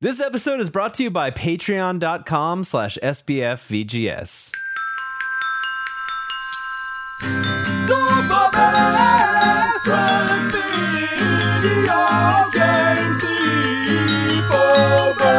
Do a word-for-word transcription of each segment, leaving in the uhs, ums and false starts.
This episode is brought to you by patreon.com slash SBFVGS. Super Best Friends Video Game Sleepover.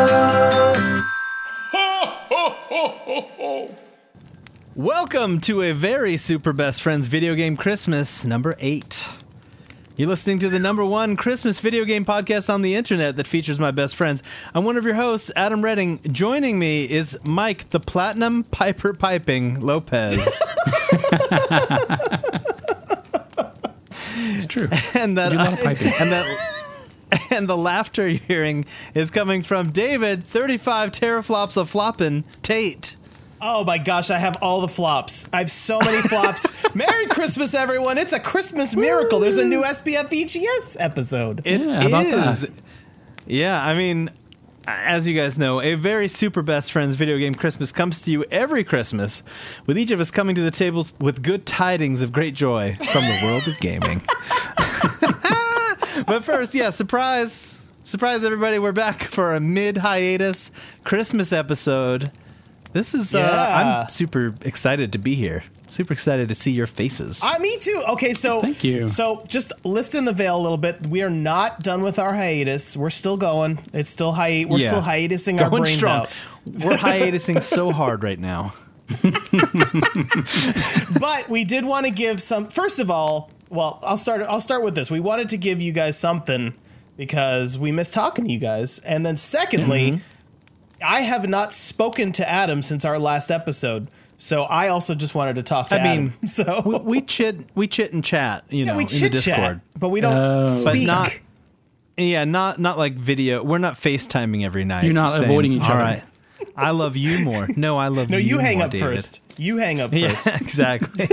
Ho, ho, ho, ho, ho. Welcome to a very Super Best Friends Video Game Christmas number eight. You're listening to the number one Christmas video game podcast on the internet that features my best friends. I'm one of your hosts, Adam Redding. Joining me is Mike, the Platinum Piper Piping Lopez. It's true. And that, I do a lot of piping. and that, and the laughter you're hearing is coming from David, thirty-five teraflops of floppin' Tate. Oh my gosh, I have all the flops. I have so many flops. Merry Christmas, everyone. It's a Christmas miracle. There's a new S B F V G S episode. It Yeah, how about is. that? Yeah, I mean, as you guys know, a very Super Best Friends Video Game Christmas comes to you every Christmas, with each of us coming to the table with good tidings of great joy from the world of gaming. But first, yeah, surprise. Surprise, everybody. We're back for a mid-hiatus Christmas episode. This is, Yeah. uh, I'm super excited to be here. Super excited to see your faces. Uh, me too. Okay, so Thank you. So just lifting the veil a little bit. We are not done with our hiatus. We're still going. It's still hi. We're Yeah. still hiatusing our Going brains strong. out. We're hiatusing so hard right now. But we did want to give some. First of all, well, I'll start. I'll start with this. We wanted to give you guys something because we miss talking to you guys, and then secondly. Mm-hmm. I have not spoken to Adam since our last episode, so I also just wanted to talk to I mean, Adam. So we, we chit, we chit and chat, you yeah, know, we in the chit Discord. chat, but we don't Oh. speak. But not, yeah, not not like video. We're not FaceTiming every night. You're not saying, avoiding each All other." right, I love you more. No, I love no, you. you hang more, up David. first. You hang up Yeah, first. exactly.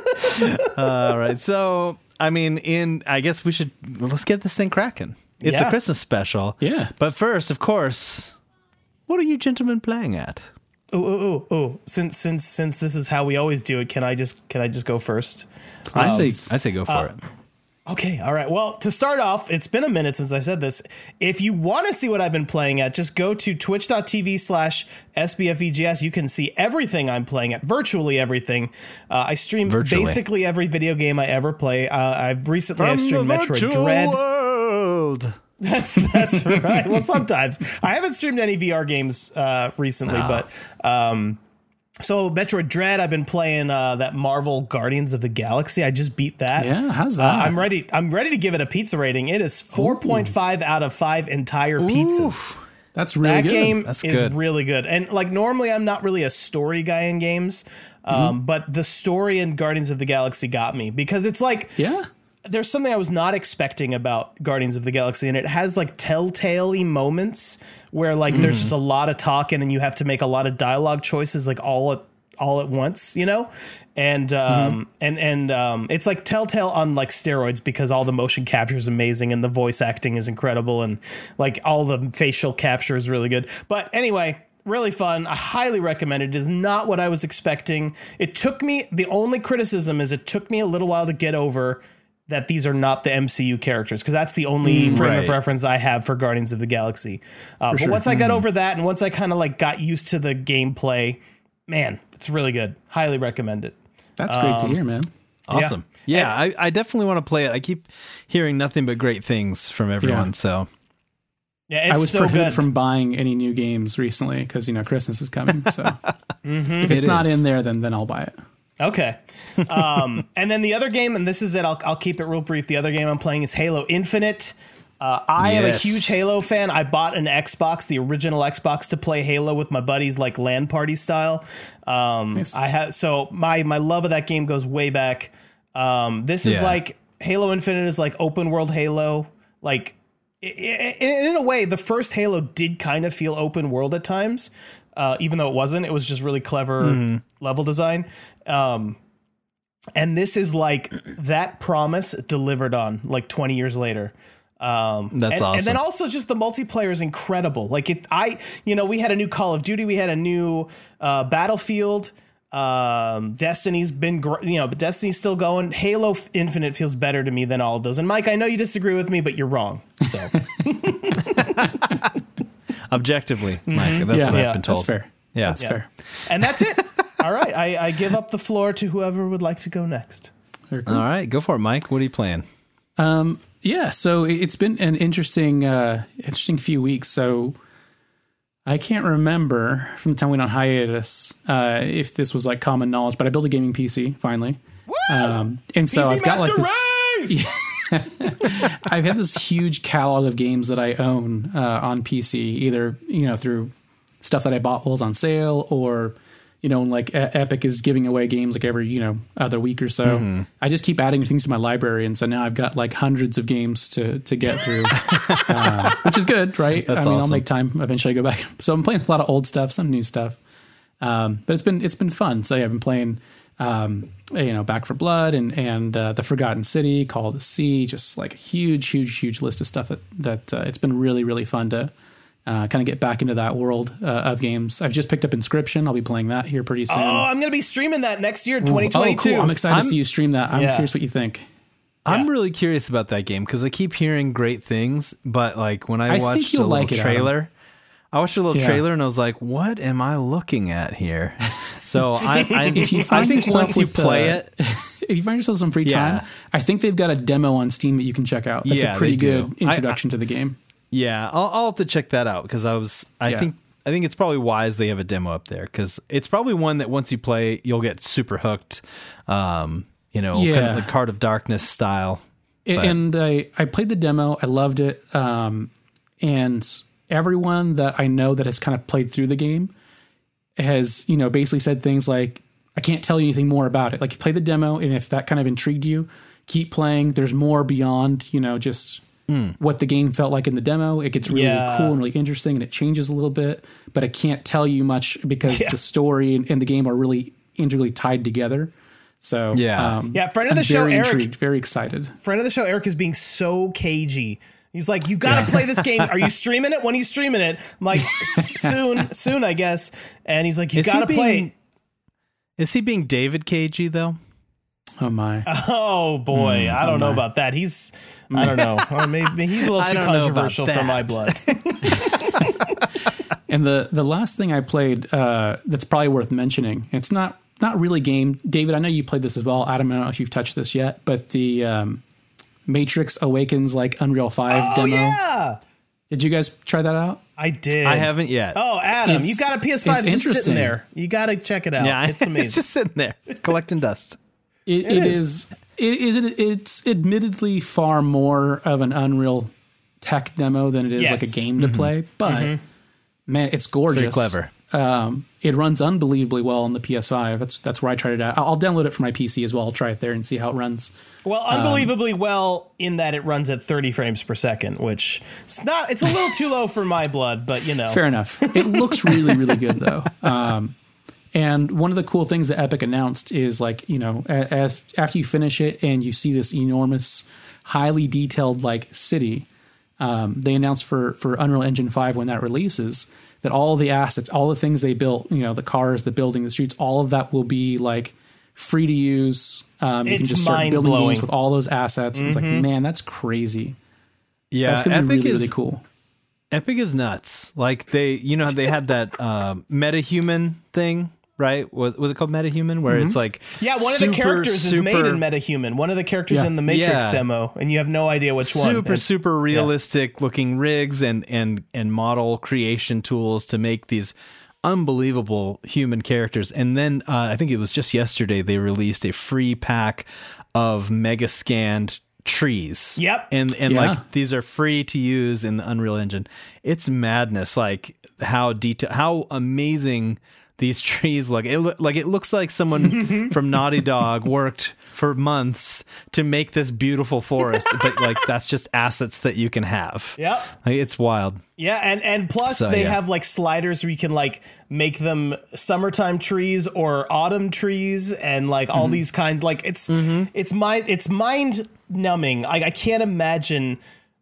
All right, so I mean, in I guess we should let's get this thing cracking. It's Yeah. a Christmas special. Yeah. But first, of course, what are you gentlemen playing at? Ooh, ooh, ooh, ooh. Since since since this is how we always do it, can I just can I just go first? I say Please. I say go for it. Okay, all right. Well, to start off, it's been a minute since I said this. If you want to see what I've been playing at, just go to twitch.tv slash SBFVGS. You can see everything I'm playing at, virtually everything. Uh, I stream Virtually. basically every video game I ever play. Uh, I've recently I've streamed Metroid virtual Dread. world. That's that's right. Well, sometimes I haven't streamed any V R games uh, recently, No. but um, so Metroid Dread. I've been playing uh, that Marvel Guardians of the Galaxy. I just beat that. Yeah, how's Uh, that? I'm ready. I'm ready to give it a pizza rating. It is four point five out of five entire pizzas. That's really That good. game That's is good. really good. And like normally, I'm not really a story guy in games, um, Mm-hmm. but the story in Guardians of the Galaxy got me because it's like Yeah. there's something I was not expecting about Guardians of the Galaxy, and it has like telltale-y moments where like there's just a lot of talking and you have to make a lot of dialogue choices like all at all at once, you know? And um and and um it's like Telltale on like steroids because all the motion capture is amazing and the voice acting is incredible and like all the facial capture is really good. But anyway, really fun. I highly recommend it. It is not what I was expecting. It took me the only criticism is it took me a little while to get over that these are not the M C U characters, because that's the only frame right. of reference I have for Guardians of the Galaxy. Uh, but sure. once I got over that, and once I kind of like got used to the gameplay, man, it's really good. Highly recommend it. That's great Um, to hear, man. Awesome. Yeah, I, I definitely want to play it. I keep hearing nothing but great things from everyone. Yeah. So Yeah, it's I was so prohibited good. from buying any new games recently because, you know, Christmas is coming. So if it's It not is. in there, then then I'll buy it. Okay. Um, and then the other game, and this is it, I'll, I'll keep it real brief. The other game I'm playing is Halo Infinite. Uh, I am a Yes. huge Halo fan. I bought an Xbox, the original Xbox, to play Halo with my buddies, like LAN party style. Um, Nice. I have so my my love of that game goes way back. Um, this is Yeah. like Halo Infinite is like open world Halo. Like i- i- in, in a way, the first Halo did kind of feel open world at times, uh, even though it wasn't. It was just really clever level design. Um, and this is like that promise delivered on like twenty years later. Um, That's and, awesome. And then also just the multiplayer is incredible. Like it, I, you know, we had a new Call of Duty, we had a new uh, Battlefield. Um, Destiny's been, gr- you know, but Destiny's still going. Halo Infinite feels better to me than all of those. And Mike, I know you disagree with me, but you're wrong. So Objectively, Mike. That's Yeah. what Yeah, I've been told. That's fair. Yeah. That's fair. And that's it. All right. I, I give up the floor to whoever would like to go next. Very cool. All right, go for it, Mike. What are you playing? Um, yeah, so it- it's been an interesting, uh, interesting few weeks. So I can't remember from the time we went on hiatus uh, if this was like common knowledge, but I built a gaming P C finally, um, and so P C I've got like Master this. Race! I've had this huge catalog of games that I own uh, on P C, either you know through stuff that I bought while it was on sale, or you know, like E- Epic is giving away games like every, you know, other week or so. Mm-hmm. I just keep adding things to my library. And so now I've got like hundreds of games to, to get through, uh, which is good, right? That's I mean, awesome. I'll make time eventually go back. So I'm playing a lot of old stuff, some new stuff. Um, but it's been, it's been fun. So yeah, I've been playing, um, you know, Back for Blood and, and, uh, The Forgotten City, Call of the Sea, just like a huge, huge, huge list of stuff that, that, uh, it's been really, really fun to, Uh, kind of get back into that world uh, of games. I've just picked up Inscription. I'll be playing that here pretty soon. Oh, I'm going to be streaming that next year, twenty Oh, twenty-two. cool. I'm excited I'm- to see you stream that. I'm Yeah. curious what you think. I'm Yeah. really curious about that game because I keep hearing great things, but like when I, I think watched you'll a little like it, Adam. trailer, I watched a little Yeah. trailer and I was like, "What am I looking at here?" So I, I, If you I find think yourself once you with, play uh, it, If you find yourself some free Yeah. time, I think they've got a demo on Steam that you can check out. That's Yeah, a pretty they do. good introduction to the game. yeah, I'll, I'll have to check that out because I was, I Yeah. think, I think it's probably wise they have a demo up there because it's probably one that once you play, you'll get super hooked. Um, you know, kind Yeah. of like Card of Darkness style. A- But- And I, I played the demo. I loved it. Um, and everyone that I know that has kind of played through the game has, you know, basically said things like, I can't tell you anything more about it. Like, you play the demo, and if that kind of intrigued you, keep playing. There's more beyond, you know, just Mm. what the game felt like in the demo. It gets really Yeah. cool and really interesting, and it changes a little bit, but I can't tell you much because Yeah. the story and, and the game are really integrally tied together. So, Yeah. um, Yeah, friend of I'm the show, very Eric. intrigued, very excited. Friend of the show, Eric, is being so cagey. He's like, you got to play this game. Are you streaming it? When are you streaming it? I'm like, "S- soon, soon, I guess. And he's like, you Is he got to being- play. Is he being David Cagey though? Oh my. Oh, boy. I don't know my. about that. He's, I don't know. Or maybe he's a little I too don't know about controversial for that. my blood. And the the last thing I played uh, that's probably worth mentioning, it's not not really game. David, I know you played this as well. Adam, I don't know if you've touched this yet, but the um, Matrix Awakens like Unreal five Oh, demo. yeah. Did you guys try that out? I did. I haven't yet. Oh, Adam, It's- you got a P S five it's just sitting interesting. there. You got to check it out. yeah, It's amazing. it's just sitting there collecting dust. It, It it is. is. It is. It, it's admittedly far more of an Unreal tech demo than it is Yes. like a game to play. But man, it's gorgeous. Very clever. Um, it runs unbelievably well on the P S five. That's that's where I tried it out. I'll download it for my P C as well. I'll try it there and see how it runs. Well, unbelievably well in that it runs at thirty frames per second, which it's not. It's a little too low for my blood, but you know. Fair enough. It looks really, really good though. Um, and one of the cool things that Epic announced is like, you know, a- as, after you finish it and you see this enormous, highly detailed like city, um, they announced for, for Unreal Engine five when that releases that all the assets, all the things they built, you know, the cars, the building, the streets, all of that will be like free to use. Um, you It's can just start building mind-blowing. games with all those assets. It's like, man, that's crazy. Yeah, That's going to be Epic really, is really cool. Epic is nuts. Like they, you know, they had that um, MetaHuman thing, right? Was was it called MetaHuman? Where it's like, Yeah, one of the super, characters is made super- in MetaHuman. One of the characters Yeah. in the Matrix Yeah. demo, and you have no idea which one. super And- super realistic looking rigs and and and model creation tools to make these unbelievable human characters. And then uh, I think it was just yesterday they released a free pack of mega scanned trees. Yep. And and Yeah. like these are free to use in the Unreal Engine. It's madness, like how detail, how amazing these trees look. It look like it looks like someone from Naughty Dog worked for months to make this beautiful forest, but like that's just assets that you can have. Yep. Like, it's wild. Yeah, and and plus So, they yeah. have like sliders where you can like make them summertime trees or autumn trees and like all these kinds. Like it's it's mind it's mind numbing. I, I can't imagine.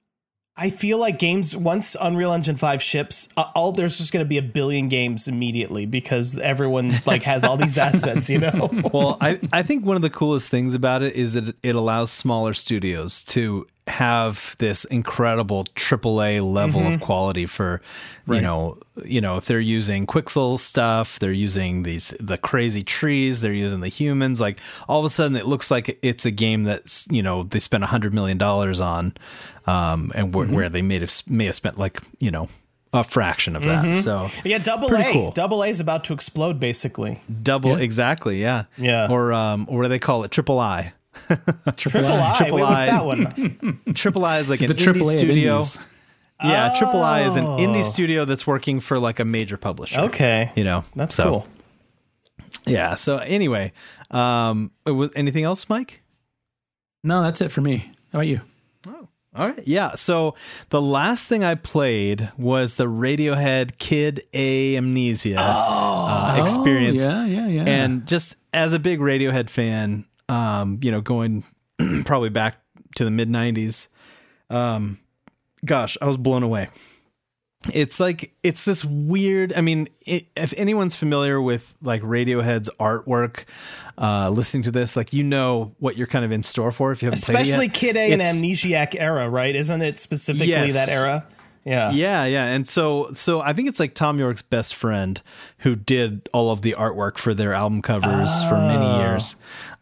I feel like games once Unreal Engine five ships, uh, all there's just going to be a billion games immediately because everyone like has all these assets. You know. Well, I, I think one of the coolest things about it is that it allows smaller studios to have this incredible triple A level Mm-hmm. of quality for, you Right. know, you know, if they're using Quixel stuff, they're using these, the crazy trees, they're using the humans, like all of a sudden it looks like it's a game that's, you know, they spent a hundred million dollars on, um, and wh- Mm-hmm. where they may have, may have spent like, you know, a fraction of that. So Yeah, double Pretty A. cool. Double A is about to explode, basically. double, Yeah. exactly. Yeah. Yeah. Or, um, or what do they call it? Triple I. Triple I. Triple Wait, what's I. that one? Triple I is like The an triple A indie of studio. indies. Yeah, Triple I is an Oh. indie studio that's working for like a major publisher. Okay. You know, That's so, cool. Yeah. So anyway, um, it was anything else, Mike? No, that's it for me. How about you? All right. Yeah. So the last thing I played was the Radiohead Kid A Amnesia uh, experience. Oh, yeah, yeah, yeah. And just as a big Radiohead fan, um, you know, going probably back to the mid nineties, um, gosh, I was blown away. It's like, it's this weird, I mean, it, if anyone's familiar with like Radiohead's artwork, uh, listening to this, like, you know what you're kind of in store for if you haven't Especially played it yet. Kid A and It's- Amnesiac era, right? Isn't it specifically Yes. that era? Yeah. Yeah, yeah. And so so I think it's like Tom York's best friend who did all of the artwork for their album covers for many years.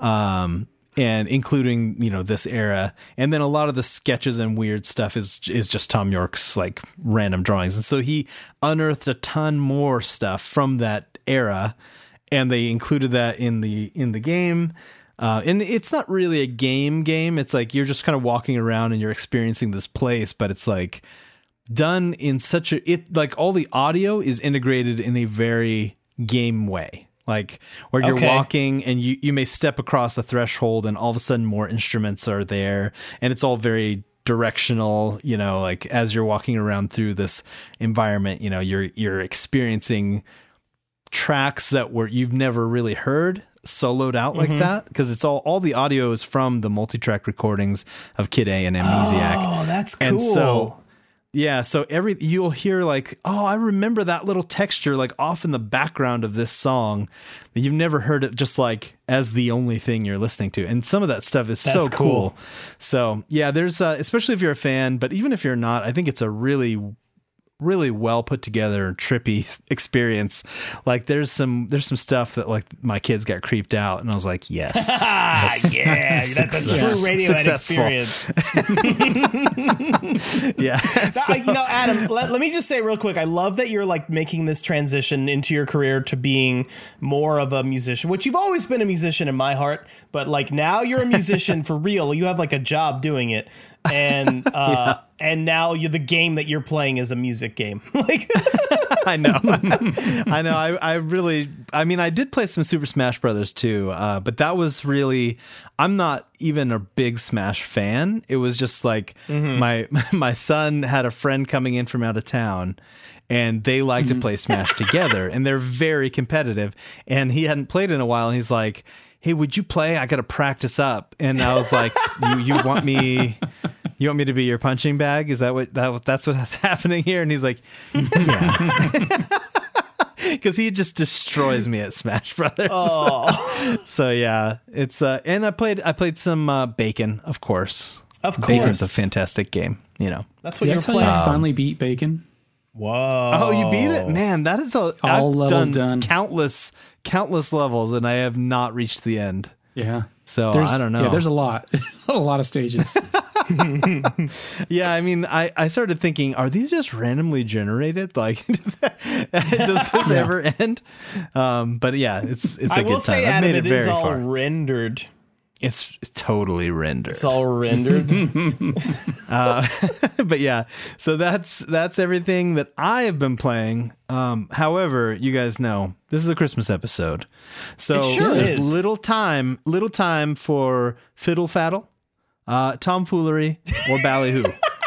Um and including, you know, this era. And then a lot of the sketches and weird stuff is is just Tom York's like random drawings. And so he unearthed a ton more stuff from that era, and they included that in the in the game. Uh, and it's not really a game game. It's like you're just kind of walking around and you're experiencing this place, but it's like done in such a, it like all the audio is integrated in a very game way, like where you're Okay. walking and you, you may step across a threshold and all of a sudden more instruments are there, and it's all very directional, you know, like as you're walking around through this environment, you know, you're, you're experiencing tracks that were, you've never really heard soloed out like that, because it's all, all the audio is from the multi-track recordings of Kid A and Amnesiac. Oh, that's cool. And so, yeah, so every you'll hear like, oh, I remember that little texture like off in the background of this song that you've never heard it just like as the only thing you're listening to. And some of that stuff is That's so cool. cool. So yeah, there's uh, especially if you're a fan, but even if you're not, I think it's a really really well put together and trippy experience. Like there's some there's some stuff that like my kids got creeped out, and I was like, yes. Ah, yeah, that's a Success- true Radiohead successful. experience. Yeah. Now, you know, Adam, let, let me just say real quick, I love that you're like making this transition into your career to being more of a musician, which you've always been a musician in my heart, but like now you're a musician for real. You have like a job doing it. And uh yeah. and now you're the game that you're playing is a music game. Like I know. I know. I, I really, I mean, I did play some Super Smash Brothers too, uh, but that was really, I'm not even a big Smash fan. It was just like mm-hmm. my, my son had a friend coming in from out of town, and they like mm-hmm. to play Smash together, and they're very competitive, and he hadn't played in a while, and he's like, hey, would you play? I got to practice up. And I was like, you, you want me, you want me to be your punching bag? Is that what, that, that's what's happening here? And he's like, yeah. Because he just destroys me at Smash Brothers. Oh. So yeah, it's, uh, and I played, I played some uh, Bacon, of course. Of course. Bacon's a fantastic game, you know. That's what Did I you're tell you playing. I finally beat Bacon? Whoa. Oh, you beat it? Man, that is a, All I've levels done, done. countless, countless levels, and I have not reached the end. Yeah. So There's, I don't know. Yeah, there's a lot, a lot of stages. Yeah, I mean, I, I started thinking, are these just randomly generated? Like, does this Yeah. ever end? Um, but yeah, it's it's a I good will time. say, I've Adam, made it it is very all far. rendered. It's totally rendered. It's all rendered. Uh, but yeah, so that's that's everything that I have been playing. Um, however, you guys know this is a Christmas episode, so It sure there's is. little time, little time for fiddle faddle, uh, tomfoolery, or ballyhoo.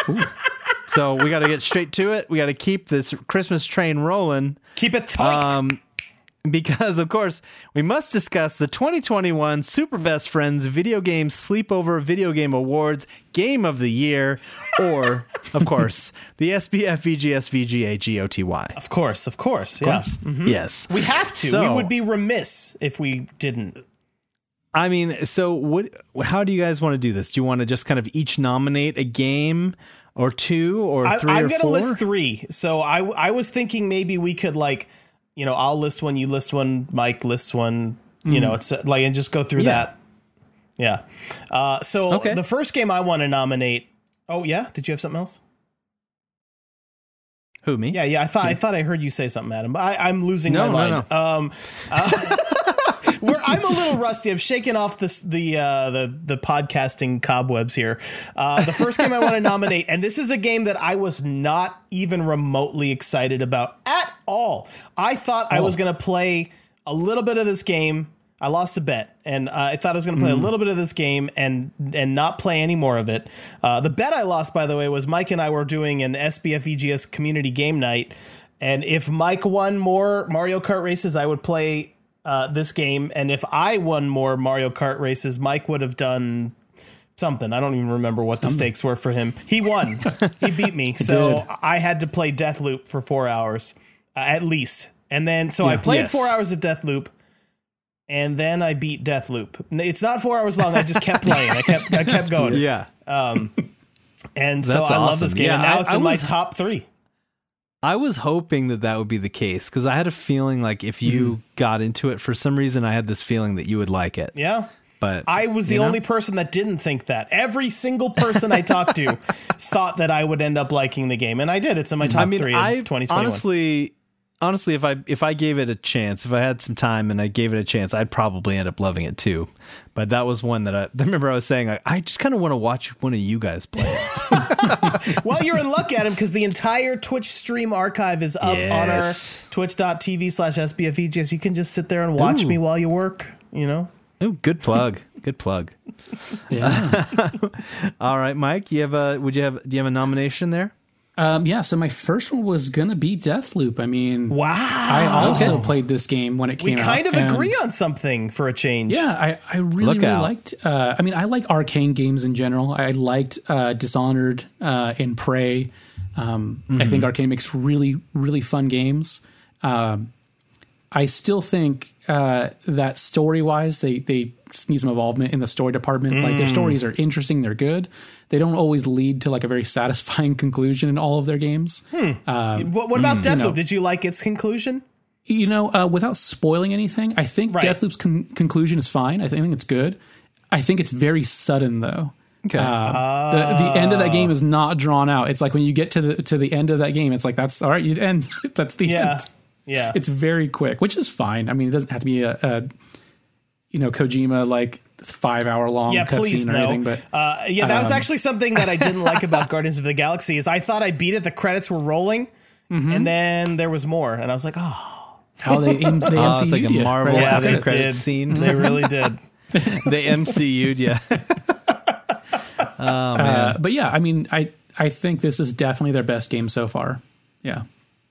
So we got to get straight to it. We got to keep this Christmas train rolling. Keep it tight. Um, because, of course, we must discuss the twenty twenty-one Super Best Friends Video Game Sleepover Video Game Awards Game of the Year, or, of course, the S B F V G S V G A G O T Y. of course, of course. course. Yeah. Yes. We have to. So- we would be remiss if we didn't. I mean, so what? How do you guys want to do this? Do you want to just kind of each nominate a game or two or I, three I'm or gonna four? list three. So I I was thinking maybe we could like, you know, I'll list one, you list one, Mike lists one. You know, it's uh, like and just go through Yeah. that. Yeah. Uh, so Okay. the first game I want to nominate. Oh yeah, did you have something else? Who, me? Yeah, yeah. I thought I thought I heard you say something, Adam. But I, I'm losing No, my no, mind. Um, uh, we're, I'm a little rusty. I'm shaking off this, the uh, the the podcasting cobwebs here. Uh, the first game I want to nominate, and this is a game that I was not even remotely excited about at all. I thought I was going to play a little bit of this game. I lost a bet, and uh, I thought I was going to play a little bit of this game and and not play any more of it. Uh, the bet I lost, by the way, was Mike and I were doing an S B F E G S community game night, and if Mike won more Mario Kart races, I would play uh, this game, and if I won more Mario Kart races, Mike would have done something. I don't even remember what something. the stakes were for him. He won. He beat me, so did. I had to play Deathloop for four hours uh, at least, and then so I Yeah. played Yes. four hours of Deathloop. And then I beat Deathloop. It's not four hours long. I just kept playing. I kept I kept going. Yeah. And so That's I love this awesome. game. Yeah, and now I- it's I in my was- top three. I was hoping that that would be the case because I had a feeling like if you Mm-hmm. got into it for some reason, I had this feeling that you would like it. Yeah. But I was the you know? only person that didn't think that. Every single person I talked to thought that I would end up liking the game. And I did. It's in my top I mean, three of I twenty twenty-one. honestly, honestly, if I if I gave it a chance, if I had some time and I gave it a chance, I'd probably end up loving it too. But that was one that I, I remember I was saying, like, I just kind of want to watch one of you guys play it. Well, you're in luck, Adam, because the entire Twitch stream archive is up Yes. on our twitch.tv slash SBFEGS. You can just sit there and watch Ooh. me while you work, you know? Oh, good plug. Good plug. Yeah. All right, Mike, you have a would you have do you have a nomination there? um, yeah. So my first one was gonna be Deathloop. I mean, Wow. I also played this game when it we came out. kind of and- agree on something for a change. Yeah, I, I really, Look really out. liked. Uh, I mean, I like arcane games in general. I liked uh, Dishonored uh, and Prey. Um, I think Arcane makes really, really fun games. Um, I still think uh, that story wise, they they need some involvement in the story department. Like their stories are interesting, they're good. They don't always lead to like a very satisfying conclusion in all of their games. What, what about Deathloop? know. Did you like its conclusion? You know, uh, without spoiling anything, I think Right. Deathloop's con- conclusion is fine. I think it's good. I think it's very sudden though. Okay. Uh, the the end of that game is not drawn out. It's like when you get to the to the end of that game, it's like that's all right. You end. That's the Yeah. end. Yeah. It's very quick, which is fine. I mean, it doesn't have to be a, a you know Kojima like five hour long yeah, please cutscene or no. anything. But uh, yeah, that was um, actually something that I didn't like about Guardians of the Galaxy is I thought I beat it. The credits were rolling, and then there was more, and I was like, oh, how they they Oh, M C it's like a U'd you Marvel right yeah, after after they credits. credit did. scene. They really did. They M C U'd, yeah. Oh man, Uh, but yeah, I mean, I I think this is definitely their best game so far. Yeah,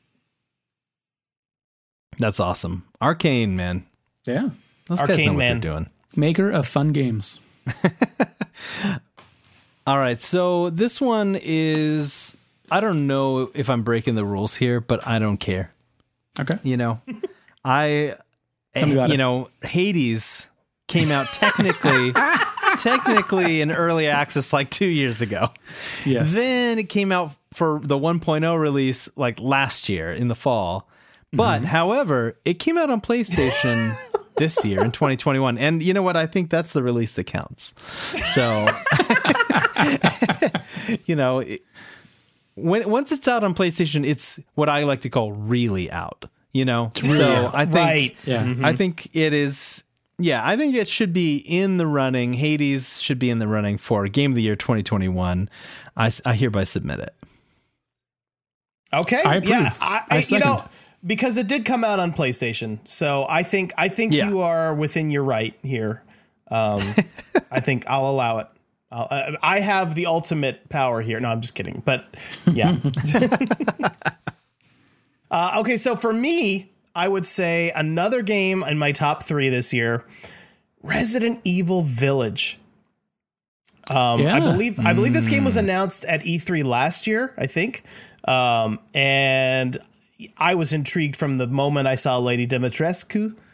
that's awesome. Arcane, man. yeah. Those guys Arcane, know what man. they're doing. Maker of fun games. All right, so this one is I don't know if I'm breaking the rules here, but I don't care. Okay. You know, I Tell me about you it. know, Hades came out technically technically in early access like two years ago. Yes. Then it came out for the one point oh release like last year in the fall. But Mm-hmm. however, it came out on PlayStation this year in twenty twenty-one. And you know what? I think that's the release that counts. So, you know, it, when once it's out on PlayStation, it's what I like to call really out, you know? so I think Right. yeah. I think it is. Yeah, I think it should be in the running. Hades should be in the running for Game of the Year twenty twenty-one. I, s- I hereby submit it. Okay. I approve. Yeah, I, I, I you second. know, because it did come out on PlayStation, so I think I think Yeah. you are within your right here. Um, I think I'll allow it. I'll, uh, I have the ultimate power here. No, I'm just kidding. But yeah. uh, okay, so for me, I would say another game in my top three this year, Resident Evil Village. Um, Yeah. I believe I believe this game was announced at E three last year, I think. Um, and I was intrigued from the moment I saw Lady Dimitrescu.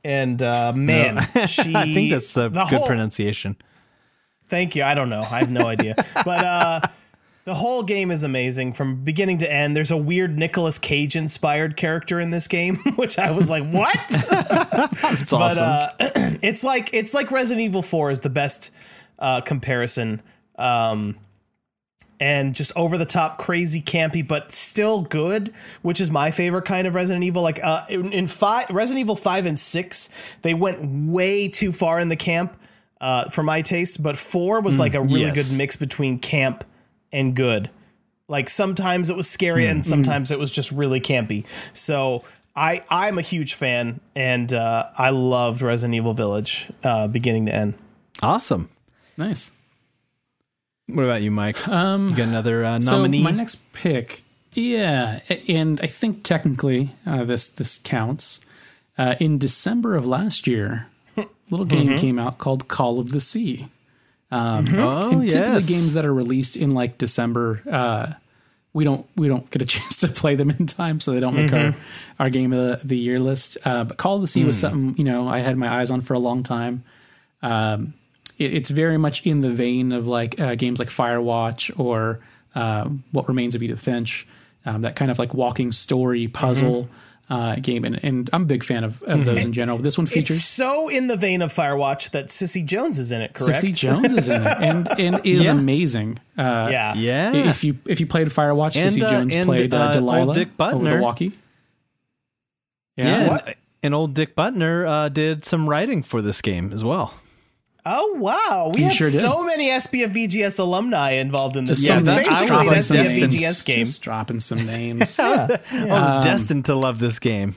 And uh, man, she. I think that's the, the good whole, pronunciation. Thank you. I don't know. I have no idea. But uh, the whole game is amazing from beginning to end. There's a weird Nicolas Cage inspired character in this game, which I was like, what? It's awesome. But uh, it's like it's like Resident Evil four is the best uh, comparison. Um, and just over the top, crazy, campy, but still good, which is my favorite kind of Resident Evil. Like uh, in, in five, Resident Evil five and six, they went way too far in the camp uh, for my taste. But four was like a really yes. good mix between camp and good. Like sometimes it was scary and sometimes it was just really campy. So I I'm a huge fan, and uh, I loved Resident Evil Village uh, beginning to end. Awesome. Nice. What about you, Mike? Um, you got another uh, nominee? So my next pick, yeah, and I think technically uh, this this counts. Uh, in December of last year, a little game mm-hmm. came out called Call of the Sea. Um, oh, and typically yes. games that are released in like December, uh, we don't we don't get a chance to play them in time, so they don't make mm-hmm. our, our game of the, the year list. Uh, but Call of the Sea mm. was something, you know, I had my eyes on for a long time. Um, it, it's very much in the vein of like uh, games like Firewatch or uh, What Remains of Edith Finch, um, that kind of like walking story puzzle. Mm-hmm. Uh, game and, and I'm a big fan of, of those in general. This one features it's so in the vein of Firewatch that Sissy Jones is in it, correct? Sissy Jones is in it and and is yeah. amazing. Uh, yeah, yeah. If you if you played Firewatch, and, Sissy uh, Jones and, played uh, uh, Delilah old Dick Butner. over the walkie. Yeah, Yeah, and, and old Dick Butner uh, did some writing for this game as well. Oh wow, we You have sure did. so many S B F V G S alumni involved in this. Just Yeah, some it's names. basically an Dropping S B F some V G S names. game. Just dropping some names. I was destined to love this game.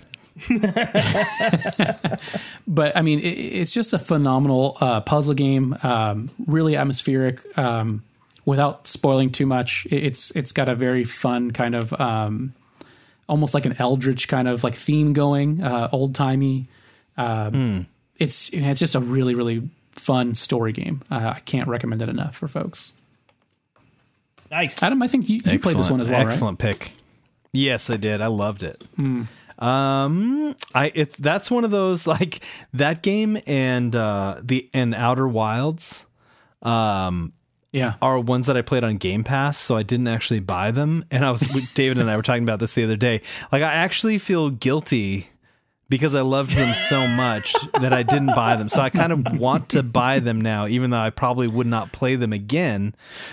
But I mean, it, it's just a phenomenal uh, puzzle game. Um, really atmospheric. Um, without spoiling too much, it, it's it's got a very fun kind of, um, almost like an Eldritch kind of like theme going, uh, old timey. Um, mm. It's it's just a really really fun story game. Uh, I can't recommend it enough for folks. Nice, Adam. I think you, you played this one as well, Excellent right? pick. Yes, I did. I loved it. Mm. Um, I it's that's one of those like that game and uh, the and Outer Wilds, um, yeah, are ones that I played on Game Pass, so I didn't actually buy them. And I was David and I were talking about this the other day. Like I actually feel guilty because I loved them so much that I didn't buy them. So I kind of want to buy them now, even though I probably would not play them again,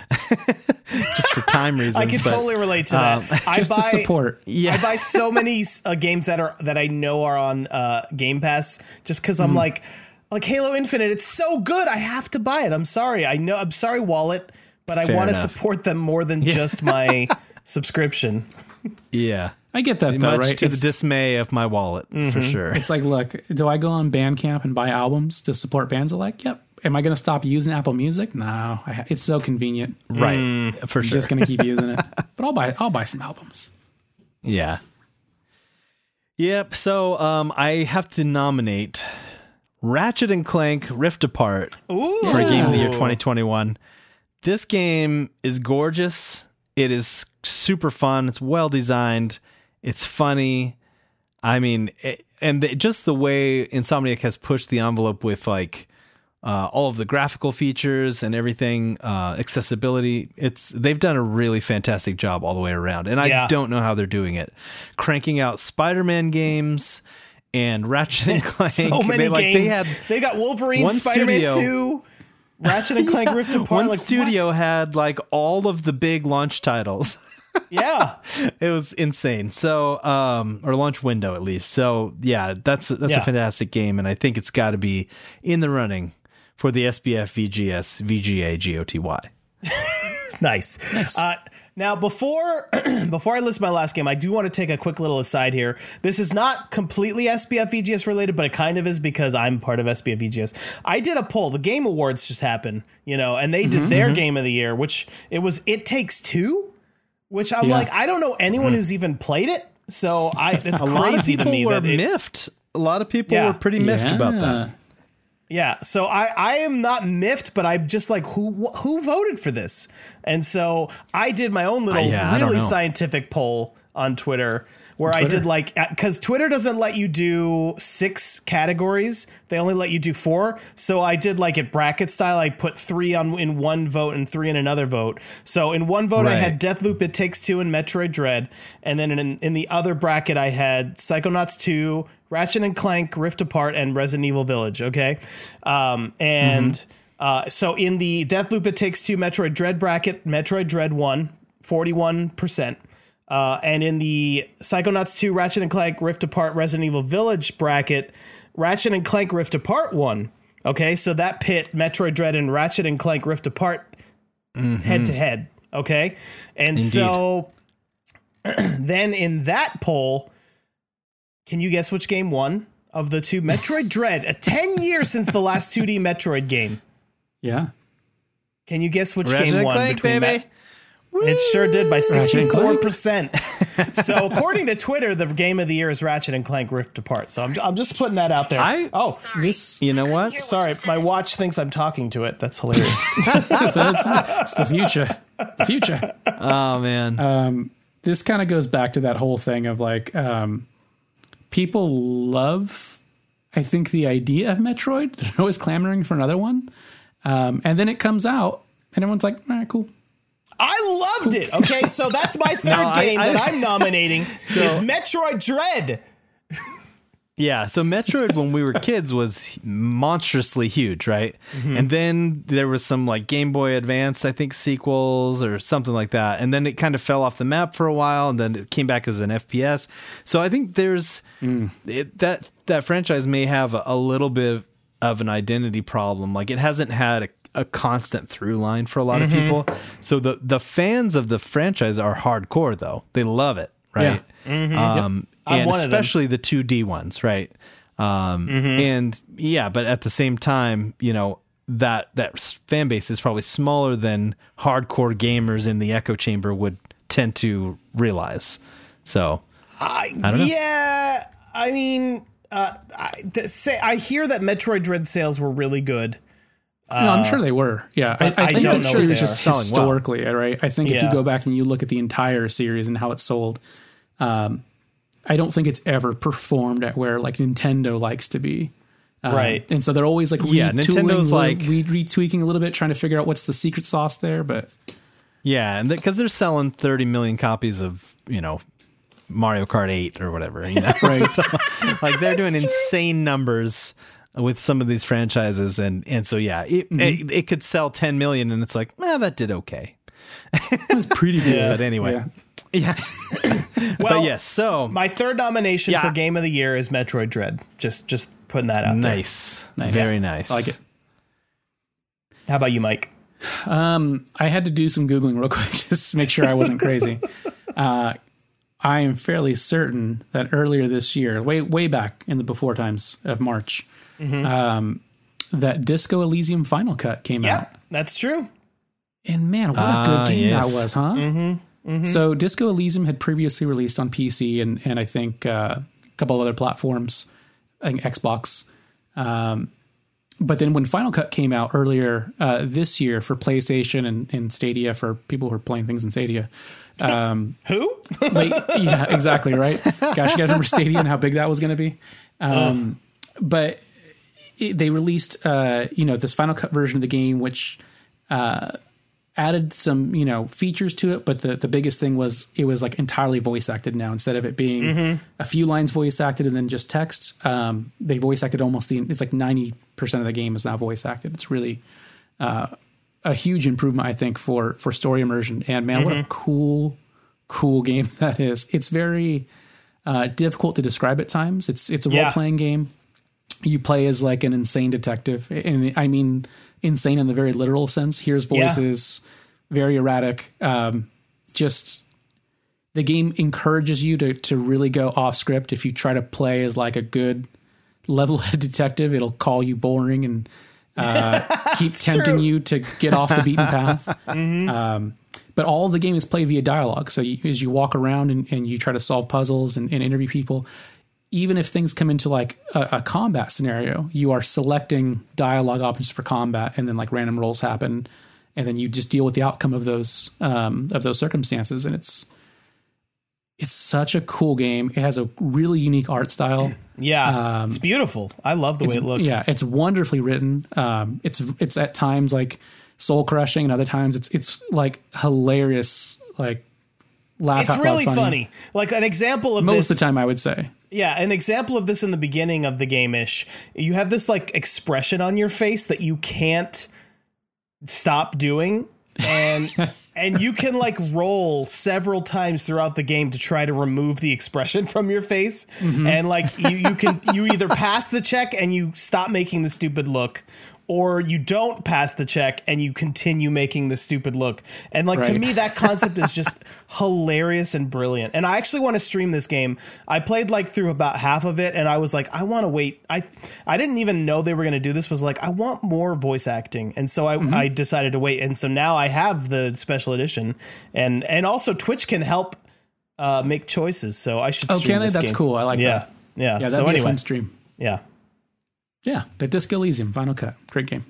just for time reasons. I can but, totally relate to that. Um, I just buy, to support. Yeah. I buy so many uh, games that are that I know are on uh, Game Pass just because I'm mm. like, like Halo Infinite. It's so good. I have to buy it. I'm sorry. I know. I'm sorry, wallet, but I want to support them more than yeah. just my subscription. Yeah. I get that, though, Much right? to It's, the dismay of my wallet, mm-hmm. for sure. It's like, look, do I go on Bandcamp and buy albums to support bands I like? Yep. Am I going to stop using Apple Music? No. I, it's so convenient. Right. Mm, for I'm sure. just going to keep using it. But I'll buy I'll buy some albums. Yeah. Yep. So um, I have to nominate Ratchet and Clank Rift Apart Ooh. for a Game of the Year twenty twenty-one. This game is gorgeous. It is super fun. It's well designed. It's funny. I mean, it, and the, just the way Insomniac has pushed the envelope with like uh, all of the graphical features and everything, uh, accessibility. It's they've done a really fantastic job all the way around. And I yeah. don't know how they're doing it. Cranking out Spider-Man games and Ratchet and Clank. So many they, like, games. They, had they got Wolverine, one Spider-Man studio, two, Ratchet and Clank yeah, Rift Apart. One like, studio what? had like all of the big launch titles. Yeah, it was insane. So, um, or launch window at least. So, yeah, that's that's yeah. a fantastic game, and I think it's got to be in the running for the S B F V G S V G A G O T Y. Nice. nice. Uh, now, before before I list my last game, I do want to take a quick little aside here. This is not completely S B F V G S related, but it kind of is because I'm part of S B F V G S. I did a poll. The Game Awards just happened, you know, and they did mm-hmm, their mm-hmm. game of the year, which it was It Takes Two. Which I'm yeah. like, I don't know anyone who's even played it, so I it's a crazy lot of people to me were that it, miffed. A lot of people yeah. were pretty miffed yeah. about that. Yeah, so I, I am not miffed, but I'm just like, who who voted for this? And so I did my own little uh, yeah, really scientific poll on Twitter where Twitter? I did like, because Twitter doesn't let you do six categories. They only let you do four. So I did like it bracket style. I put three on in one vote and three in another vote. So in one vote, I Right. had Deathloop, It Takes Two, and Metroid Dread. And then in, in the other bracket, I had Psychonauts two, Ratchet and Clank, Rift Apart, and Resident Evil Village. Okay. Um, and Mm-hmm. uh, so in the Deathloop, It Takes Two, Metroid Dread bracket, Metroid Dread won forty-one percent. Uh, and in the Psychonauts two, Ratchet and Clank, Rift Apart, Resident Evil Village bracket, Ratchet and Clank Rift Apart won. Okay, so that pit Metroid Dread and Ratchet and Clank Rift Apart head to head. Okay, and Indeed. so then in that poll, can you guess which game won of the two? Metroid Dread, a ten years since the last two D Metroid game. Yeah. Can you guess which Ratchet game and won Clank, between baby. that? It sure did by Ratchet and sixty-four Clank. percent. So according to Twitter, the game of the year is Ratchet and Clank Rift Apart. So I'm, I'm just putting that out there. I- oh, This You know what? sorry. My watch thinks I'm talking to it. That's hilarious. it's, it's the future. The future. Oh man. This kind of goes back to that whole thing of like um, people love, I think, the idea of Metroid. They're always clamoring for another one. Um, and then it comes out and everyone's like, all right, cool. I loved it. Okay, so that's my third No, I- game I- that I'm nominating is Metroid Dread. Yeah, so Metroid when we were kids was monstrously huge, right? And then there was some like Game Boy Advance, I think, sequels or something like that. And then it kind of fell off the map for a while, and then it came back as an F P S. So I think there's it, that that franchise may have a, a little bit of an identity problem. Like it hasn't had a, a constant through line for a lot of people. So the the fans of the franchise are hardcore, though. They love it, right? Um, I'm and one of them. especially the two D ones, right? Um, Mm-hmm. And yeah, but at the same time, you know, that that fan base is probably smaller than hardcore gamers in the echo chamber would tend to realize. So I, I don't know. Yeah, I mean, uh, I, th- say, I hear that Metroid Dread sales were really good. no, I'm sure they were. Yeah. I, but I I think don't that know if series they just are. Selling well. historically, right? I think if Yeah. you go back and you look at the entire series and how it's sold, um, I don't think it's ever performed at where like Nintendo likes to be. Um, Right. And so they're always like Yeah, retooling, Nintendo's like- re- retweaking a little bit, trying to figure out what's the secret sauce there. But yeah, and because they're selling thirty million copies of, you know, Mario Kart eight or whatever, you know, right. So, like they're doing insane numbers with some of these franchises, and and so yeah, it it, it could sell ten million, and it's like, well, that did okay. It's pretty good. But anyway, Yeah. yeah. Well, But yes, so my third nomination Yeah. for Game of the Year is Metroid Dread. Just just putting that out nice, Nice. very nice. I like it. there. How about you, Mike? Um, I had to do some Googling real quick just to make sure I wasn't crazy. Uh, I am fairly certain that earlier this year, way way back in the before times of March, um, that Disco Elysium Final Cut came Yeah, out. that's true. And man, what a Ah, good game yes. that was, huh? Mm-hmm, So Disco Elysium had previously released on P C and, and I think uh, a couple of other platforms, I think Xbox. Um, but then when Final Cut came out earlier uh, this year for PlayStation and, and Stadia for people who are playing things in Stadia. Um, Who? like, yeah, exactly, right? Gosh, you guys remember Stadia and how big that was going to be? Um, but it, they released, uh, you know, this Final Cut version of the game, which uh, added some, you know, features to it. But the, the biggest thing was it was like entirely voice acted now. Instead of it being Mm-hmm. a few lines voice acted and then just text, um, they voice acted almost the, it's like ninety percent of the game is now voice acted. It's really uh, a huge improvement, I think, for, for story immersion. And man, what a cool, cool game that is. It's very uh, difficult to describe at times. It's, it's a Yeah. role playing game. You play as like an insane detective, and I mean insane in the very literal sense. Hears voices, very erratic. Um, just the game encourages you to to really go off script. If you try to play as like a good level-headed detective, it'll call you boring and uh, keep tempting true. you to get off the beaten path. Um, but all of the game is played via dialogue. So you, as you walk around and, and you try to solve puzzles and, and interview people, even if things come into like a, a combat scenario, you are selecting dialogue options for combat, and then like random rolls happen, and then you just deal with the outcome of those um, of those circumstances. And it's It's such a cool game. It has a really unique art style. Yeah, Um, it's beautiful. I love the way it looks. Yeah, it's wonderfully written. Um, it's it's at times like soul crushing, and other times it's it's like hilarious, like laugh It's out loud really funny. funny. Like an example of Most this. of the time, I would say. Yeah, an example of this in the beginning of the game-ish. You have this like expression on your face that you can't stop doing, and and you can like roll several times throughout the game to try to remove the expression from your face. Mm-hmm. And like you, you can you either pass the check and you stop making the stupid look, or you don't pass the check and you continue making the stupid look. And like to Right. me, that concept is just hilarious and brilliant. And I actually want to stream this game. I played like through about half of it, and I was like, I want to wait. I I didn't even know they were going to do this. Was like, I want more voice acting, and so I, Mm-hmm. I decided to wait. And so now I have the special edition, and and also Twitch can help uh, make choices. So I should. Oh, stream can they? this That's game. cool. I like yeah. that. Yeah, Yeah, that'd So be anyway, a fun stream. yeah. Yeah, but Disco Elysium, Final Cut, great game.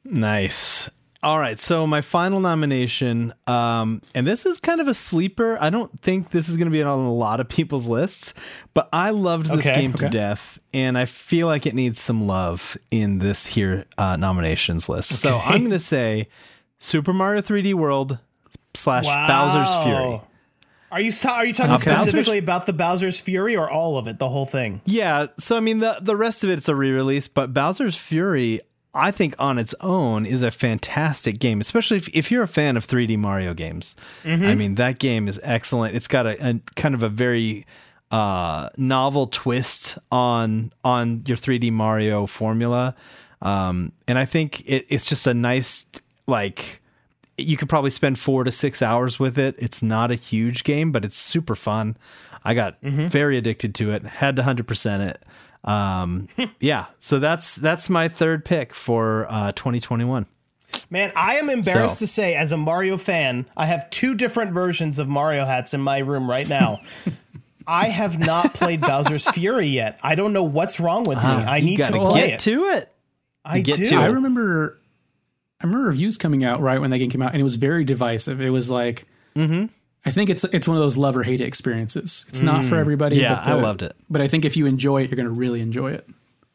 Nice. All right, so my final nomination, um, and this is kind of a sleeper. I don't think this is going to be on a lot of people's lists, but I loved this Okay, game to okay. death, and I feel like it needs some love in this here uh, nominations list. So Okay. I'm going to say Super Mario three D World slash Bowser's Fury. Are you sta- are you talking Okay. specifically about the Bowser's Fury or all of it, the whole thing? Yeah, so I mean the the rest of it's a re-release, but Bowser's Fury, I think on its own is a fantastic game, especially if, if you're a fan of three D Mario games. I mean, that game is excellent. It's got a, a kind of a very uh, novel twist on on your three D Mario formula, um, and I think it, it's just a nice like. You could probably spend four to six hours with it. It's not a huge game, but it's super fun. I got very addicted to it. Had to one hundred percent it. Um, yeah, so that's that's my third pick for uh, twenty twenty-one. Man, I am embarrassed So- to say, as a Mario fan, I have two different versions of Mario hats in my room right now. I have not played Bowser's Fury yet. I don't know what's wrong with me. I You need to gotta play get it. to it. I get do. to I it. remember, I remember reviews coming out right when that game came out, and it was very divisive. It was like, Mm-hmm. I think it's it's one of those love or hate it experiences. It's not for everybody. Yeah, but the- I loved it. But I think if you enjoy it, you're going to really enjoy it.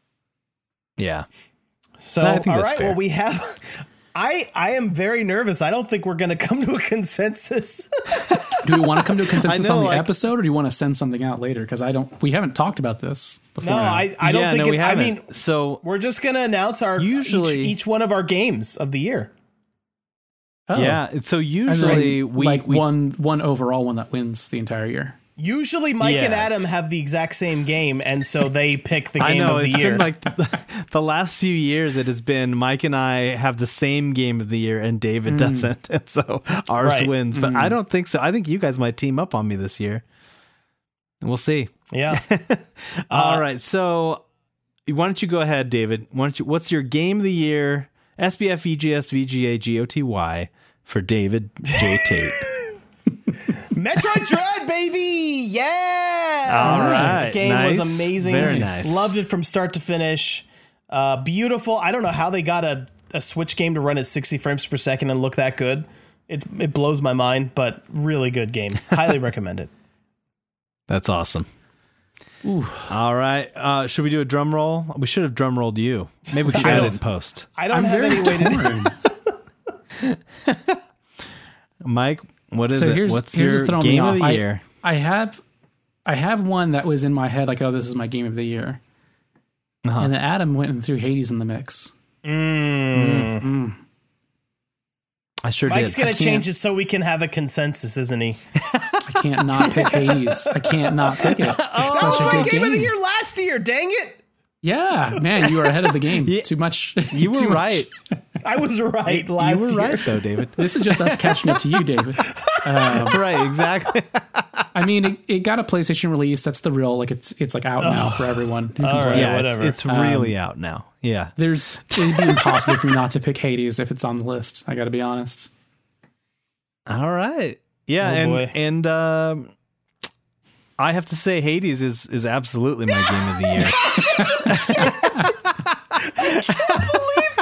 Yeah. So, I all think that's right. fair. Well, we have. I I am very nervous. I don't think we're going to come to a consensus. Do we want to come to a consensus know, on the like- episode, or do you want to send something out later? Because I don't. We haven't talked about this before. No, now. I, I don't yeah, think no, it, we I haven't. mean, so we're just going to announce our Usually- each, each one of our games of the year. Oh. yeah, it's- so And then, usually we like we one one overall one that wins the entire year. Usually, Mike and Yeah. Adam have the exact same game, and so they pick the I game know of the it's year. been like the last few years. It has been Mike and I have the same game of the year, and David doesn't, and so ours Right. wins. But I don't think so. I think you guys might team up on me this year. We'll see. yeah. All right, so why don't you go ahead, David? Why don't you? What's your game of the year? S B F E G S V G A G O T Y for David J Tate. Metroid Dread, baby! Yeah! All right, The game nice. was amazing. Very nice. Loved it from start to finish. Uh, beautiful. I don't know how they got a, a Switch game to run at sixty frames per second and look that good. It's, it blows my mind, but really good game. Highly recommend it. That's awesome. All right, uh, should we do a drum roll? We should have drum rolled you. Maybe we should I add don't- it in post. I don't I'm have very any way to torn. Mike, what is so it? here's What's here's your what's throwing me game off. of the I, year? I have I have one that was in my head like, oh, this is my game of the year, Uh-huh. and then Adam went and threw Hades in the mix. I sure Mike's did. going I to can't- change it so we can have a consensus, isn't he? I can't not pick Hades. I can't not pick it. It's That such was a my good game, game. of the year last year, dang it! Yeah, man, you are ahead of the game. Yeah. Too much. You too were much. right. I was right last You were year. right, though, David. This is just us catching up to you, David. right, exactly. I mean, it, it got a PlayStation release. That's the real, like, it's it's like out now for everyone who can All play right. it. Yeah, whatever. it's, it's really out now. Yeah. There's, it'd be impossible for me not to pick Hades if it's on the list. I got to be honest. All right. Yeah, Oh, and boy. and um, I have to say, Hades is is absolutely my game of the year.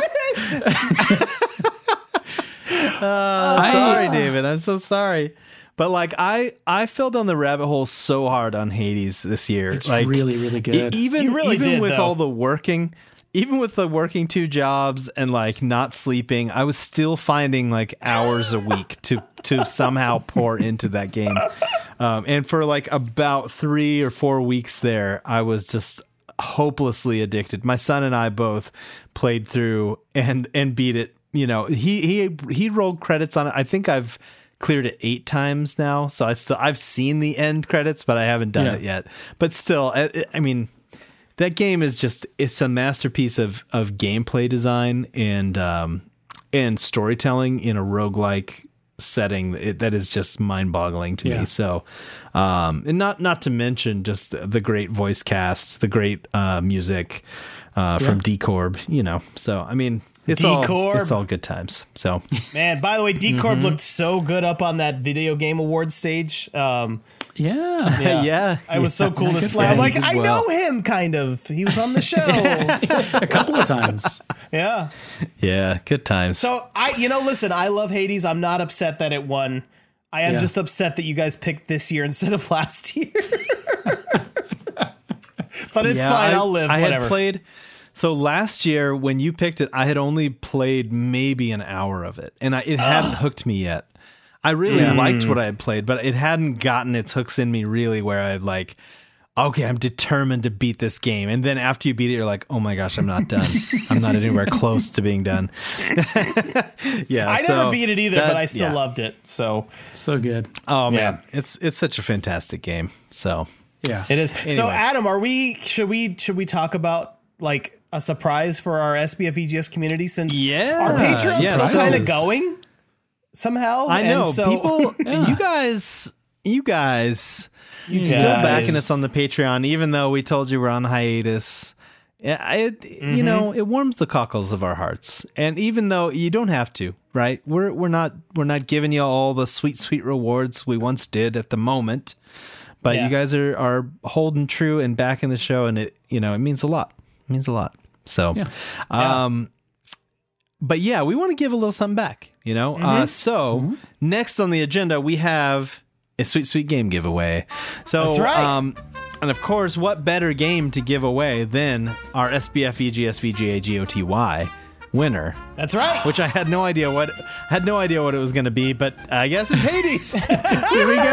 Uh, I- sorry, David. I'm so sorry. But like I, I fell down the rabbit hole so hard on Hades this year. It's like, really, really good. e- even You really even did, with though. all the working, even with the working two jobs and like not sleeping, I was still finding like hours a week to to somehow pour into that game. Um, and for like about three or four weeks there, I was just hopelessly addicted. My son and I both played through and and beat it. You know, he he he rolled credits on it. I think I've cleared it eight times now, so I still I've seen the end credits, but I haven't done Yeah. it yet. But still, I, I mean, that game is just it's a masterpiece of of gameplay design and um and storytelling in a roguelike setting it, that is just mind-boggling to Yeah. me. So um and not not to mention just the, the great voice cast, the great uh music uh from Yeah. D-Corb, you know. So I mean, it's all D-Corb. it's all good times. So Man, by the way, D-Corp looked so good up on that video game awards stage. Um, Yeah. yeah. yeah, It was so cool to Good slap. for I'm like, him. I Well. know him, kind of. He was on the show. A couple of times. Yeah. yeah, good times. So I, you know, listen, I love Hades. I'm not upset that it won. I am Yeah. just upset that you guys picked this year instead of last year. But it's Yeah, fine. I, I'll live. I Whatever. had played. So last year when you picked it, I had only played maybe an hour of it, and I, it hadn't hooked me yet. I really liked what I had played, but it hadn't gotten its hooks in me really where I'd like, okay, I'm determined to beat this game. And then after you beat it, you're like, oh my gosh, I'm not done. I'm not anywhere close to being done. yeah, I so never beat it either, that- but I still yeah. loved it. So So good. Oh man, Yeah. it's it's such a fantastic game. So Yeah. it is. So Anyway. Adam, are we? Should we? Should we talk about like a surprise for our S B F E G S community since Yeah. our Patreon's Yeah, still kind of surprises. going somehow? I know And so, people, Yeah. you guys, you guys. You Still guys. backing us on the Patreon, even though we told you we're on hiatus. Yeah, It, Mm-hmm. you know, it warms the cockles of our hearts, and even though you don't have to, right? We're we're not we're not giving you all the sweet sweet rewards we once did at the moment, but Yeah. you guys are are holding true and backing the show, and it you know it means a lot. It means a lot. So, Yeah. um, but yeah, we want to give a little something back. You know, Mm-hmm. uh, so next on the agenda we have a sweet, sweet game giveaway. So, That's right. um, and of course, what better game to give away than our S B F E G S V G A G O T Y winner, that's right. which I had no idea what had no idea what it was going to be, but I guess it's Hades. Here we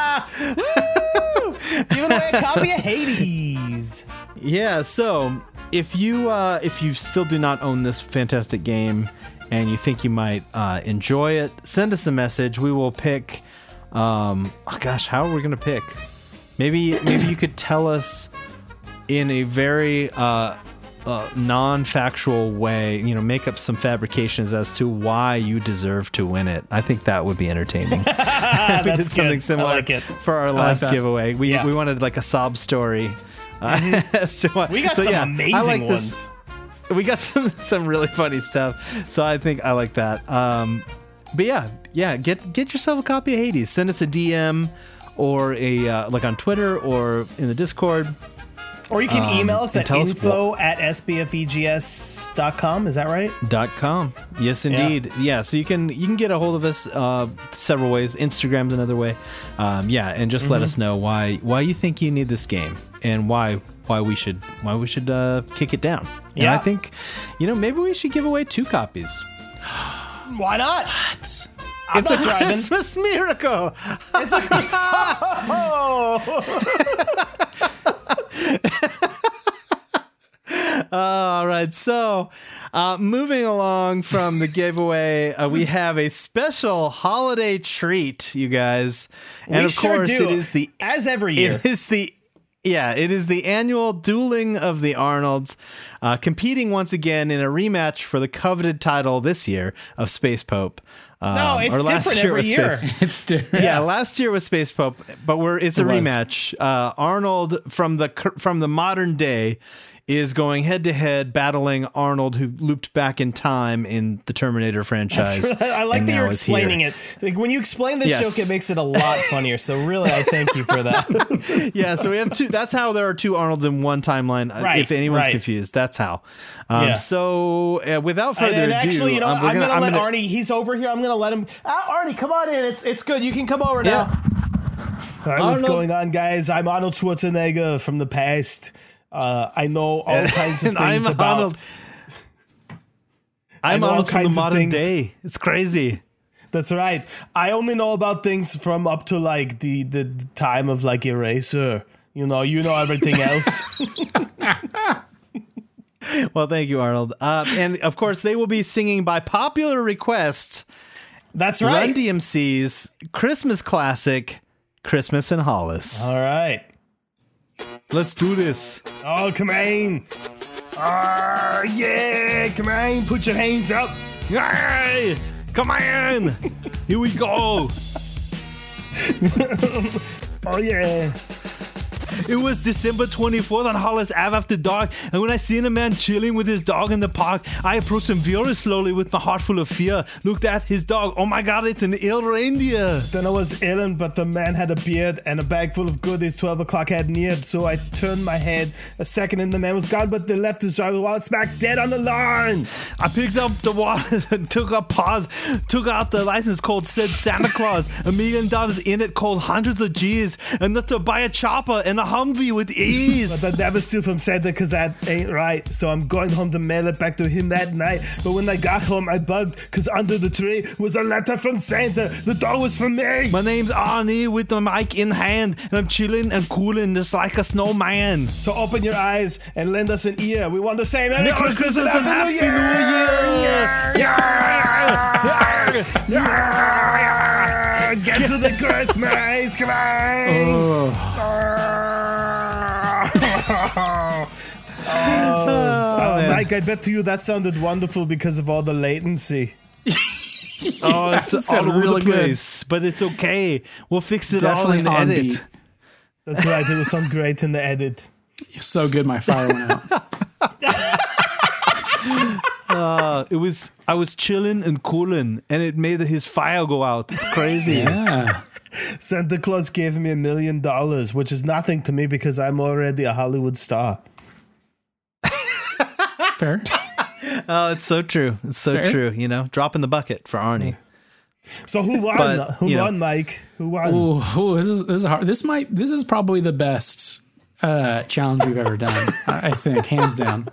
go. Giving away a copy of Hades. Yeah, so if you uh, if you still do not own this fantastic game and you think you might uh, enjoy it, send us a message. We will pick. Um, oh gosh, how are we gonna pick? Maybe maybe you could tell us in a very uh, uh, non-factual way. You know, make up some fabrications as to why you deserve to win it. I think that would be entertaining. we did That's something good. similar I like it. for our last that. giveaway. We Yeah. we wanted like a sob story. Uh, as to why- We got so, some yeah, I amazing like ones. this- We got some some really funny stuff. So I think I like that. Um, but yeah, yeah, get get yourself a copy of Hades. Send us a D M or a uh, like on Twitter or in the Discord. Or you can Um, email us and at tell us info at s b f e g s dot com. Is that right? Dot com. Yes, indeed. Yeah. So you can you can get a hold of us uh, several ways. Instagram's another way. Um, yeah, and just let us know why why you think you need this game and why why we should why we should uh, kick it down. And Yeah. I think, you know, maybe we should give away two copies. Why not? I'm It's not a driving. Christmas miracle. It's a All right, so uh, moving along from the giveaway, uh, we have a special holiday treat, you guys, and we of sure course do. it is the as every year. it is the yeah it is the annual Dueling of the Arnolds, uh, competing once again in a rematch for the coveted title this year of Space Pope. Um, No, it's or last different year every was year. Space- It's different. Yeah, last year was Space Pope, but we're it's a It was. rematch. Uh, Arnold from the cur- from the modern day is going head to head, battling Arnold, who looped back in time in the Terminator franchise. That's right. I like and that you're now is here. explaining it. Like when you explain this Yes. joke, it makes it a lot funnier. So really, I thank you for that. Yeah, so we have two. That's how there are two Arnolds in one timeline. uh, Right, if anyone's right. confused, that's how. Um, Yeah. So uh, without further And, and ado, actually, you know, um, what? we're I'm gonna, I'm let gonna- Arnie. He's over here. I'm gonna let him. Ah, Arnie, come on in. It's it's good. You can come over Yeah. now. All right, what's Arnold. going on, guys? I'm Arnold Schwarzenegger from the past. Uh, I know all kinds of and things I'm about. Arnold. I'm know all Arnold from the kinds of modern things. day. It's crazy. That's right. I only know about things from up to like the the time of like Eraser. You know, you know everything else. Well, thank you, Arnold. Uh, and of course, they will be singing by popular request. That's Run right. D M C's Christmas classic, Christmas in Hollis. All right. Let's do this. Oh, come on. Ah, yeah, come on. Put your hands up. Yay! Come on! Here we go. Oh, yeah. It was December twenty-fourth on Hollis Ave after dark, and when I seen a man chilling with his dog in the park, I approached him very slowly with my heart full of fear. Looked at his dog. Oh my god, it's an ill reindeer. Then I was ill, but the man had a beard and a bag full of goodies. twelve o'clock had neared, so I turned my head a second and the man was gone, but the left his dog while smack dead on the lawn. I picked up the wallet and took a pause, took out the license called said Santa Claus, a million dollars in it called hundreds of G's, enough to buy a chopper and a Humvee with ease. But I never steal from Santa because that ain't right. So I'm going home to mail it back to him that night. But when I got home, I bugged because under the tree was a letter from Santa. The dog was for me. My name's Arnie with the mic in hand, and I'm chilling and cooling just like a snowman. So open your eyes and lend us an ear. We want to say Merry Merry Christmas, and Happy, New Year. Yeah! Yeah! Get to the Christmas. Come on. Oh, man. Mike, I bet to you that sounded wonderful because of all the latency. Oh, it's That all sounded over really the good. place, but it's okay. We'll fix it Definitely all in the on edit. beat. That's right. It will sound great in the edit. So good, my fire went out. Uh, it was I was chilling and cooling, and it made his fire go out. It's crazy. Yeah. Santa Claus gave me a million dollars, which is nothing to me because I'm already a Hollywood star. Fair. Oh, it's so true. It's so Fair. true. You know, drop in the bucket for Arnie. So who won? But, who you know. won, Mike? Who won? Ooh, ooh, this is this is hard. This might this is probably the best uh, challenge we've ever done. I I think, hands down.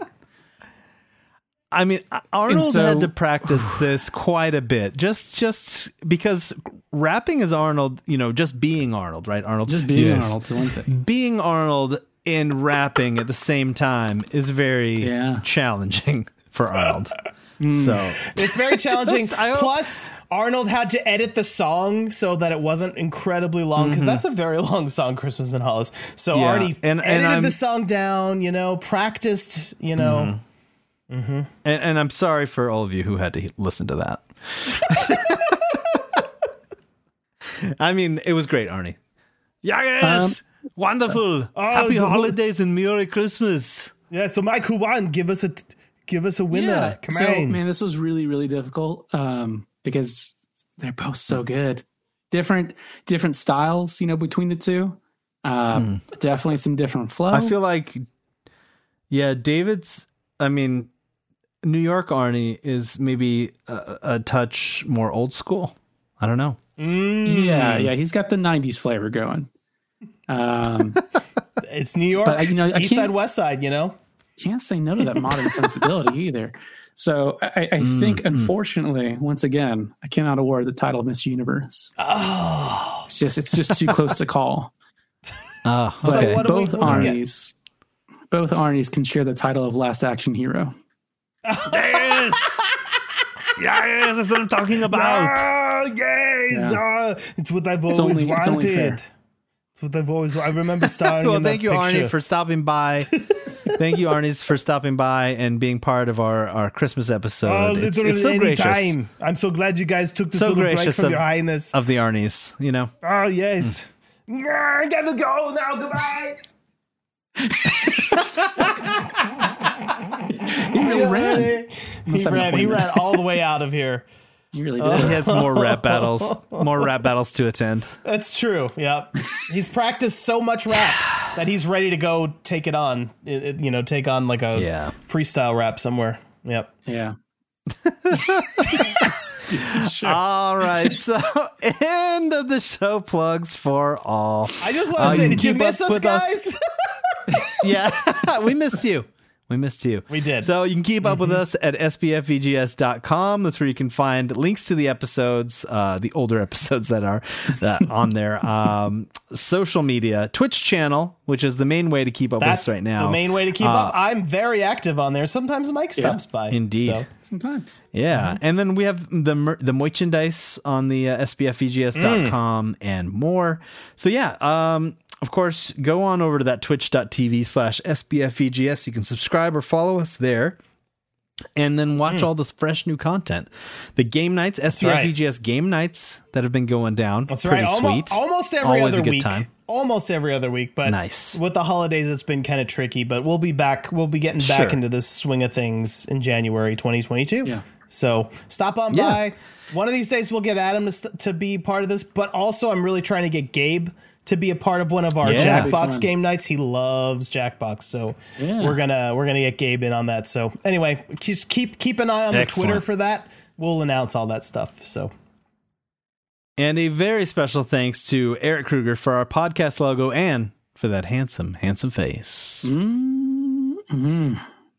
I mean, Arnold And so- had to practice this quite a bit, just just because rapping as Arnold, you know, just being Arnold, right? Arnold, Just being Yes. Arnold for one thing. Being Arnold and rapping at the same time is very Yeah. challenging for Arnold. So It's very challenging. Just- I hope- Plus, Arnold had to edit the song so that it wasn't incredibly long because that's a very long song, Christmas in Hollis. So Yeah, Arnie and- and edited I'm- the song down, you know, practiced, you know. and, and I'm sorry for all of you who had to listen to that. I mean, it was great, Arnie. Yes, wonderful. Happy the whole- holidays and Merry Christmas. Yeah, so Mike, who won? Give us a give us a winner. Come so, on. man, this was really, really difficult um, because they're both so good. Different, different styles, you know, between the two. Um, Definitely some different flow. I feel like, yeah, David's, I mean, New York Arnie is maybe a, a touch more old school. I don't know. yeah, yeah, he's got the nineties flavor going. Um, It's New York, But, you know, I East Side, can't- West Side, you know? can't say no to that modern sensibility either. So I, I think, unfortunately, once again, I cannot award the title of Miss Universe. Oh, it's just it's just too close to call. Oh, But okay. what do we- both what do we get? Arnie's, both Arnie's can share the title of Last Action Hero. Yes! Yes, that's what I'm talking about. Oh, yes. Yeah. Oh, it's what I've always only- it's only wanted. fair. It's what I've always I remember starring Well, in thank that you, picture. Arnie, for stopping by. Thank you, Arnie, for stopping by and being part of our, our Christmas episode. Oh, it's, literally it's so any gracious time. I'm so glad you guys took this So little break gracious from of- your highness. of the Arnies, you know. Oh, yes. I gotta go now. Goodbye. He ran, he ran all the way out of here. You really He did. has more rap battles, more rap battles to attend. That's true. Yep. He's practiced so much rap that he's ready to go take it on. It- it- you know, take on like a Yeah. freestyle rap somewhere. Yep. Yeah. All right, so end of the show plugs for all. I just want to Uh, say, you did you keep miss up us, with us. guys? Yeah, we missed you. We missed you. We did. So you can keep up with us at S B F V G S dot com. That's where you can find links to the episodes, uh, the older episodes that are uh, on there. Um, social media, Twitch channel, which is the main way to keep up That's with us right now. the main way to keep Uh, up. I'm very active on there. Sometimes Mike stops by. Indeed. So. Sometimes. Yeah, and then we have the mer- the merchandise on the uh, S B F V G S dot com and more. So yeah, um, of course, go on over to that twitch dot t v slash S B F V G S. You can subscribe or follow us there. And then watch all this fresh new content. The game nights, S B F V G S game nights that have been going down. That's Pretty right. Almost, sweet. almost every Always other a good week. time. Almost every other week. But Nice. with the holidays, it's been kind of tricky. But we'll be back. We'll be getting back Sure. into this swing of things in January twenty twenty-two. Yeah. So stop on Yeah. by. One of these days, we'll get Adam to, st- to be part of this. But also, I'm really trying to get Gabe to be a part of one of our Yeah. That'd be Jackbox fun. game nights. He loves Jackbox, so Yeah. we're gonna we're gonna get Gabe in on that. So anyway, just keep keep an eye on the Excellent. Twitter for that. We'll announce all that stuff. So And a very special thanks to Eric Kruger for our podcast logo and for that handsome, handsome face. Mm-hmm.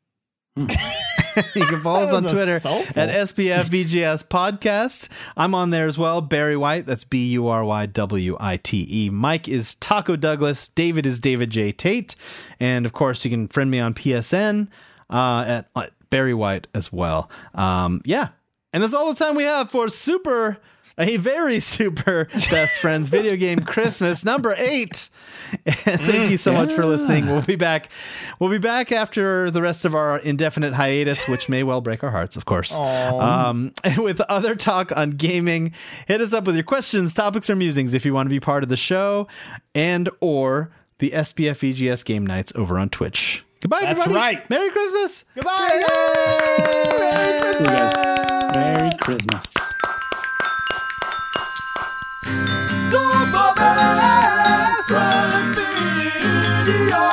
You can follow us That on was Twitter soulful. at S B F V G S Podcast. I'm on there as well. Barry White, that's B U R Y W I T E. Mike is Taco Douglas. David is David J. Tate. And of course, you can friend me on P S N uh, at, at Barry White as well. Um, yeah. And that's all the time we have for super, a very super best friends video game Christmas number eight. And thank you so much for listening. We'll be back. We'll be back after the rest of our indefinite hiatus, which may well break our hearts, of course. Um, and with other talk on gaming, hit us up with your questions, topics, or musings if you want to be part of the show and or the S B F V G S game nights over on Twitch. Goodbye, That's everybody. right. Merry Christmas. goodbye. Merry Christmas. See you guys. Merry Christmas. Super Best Friends Video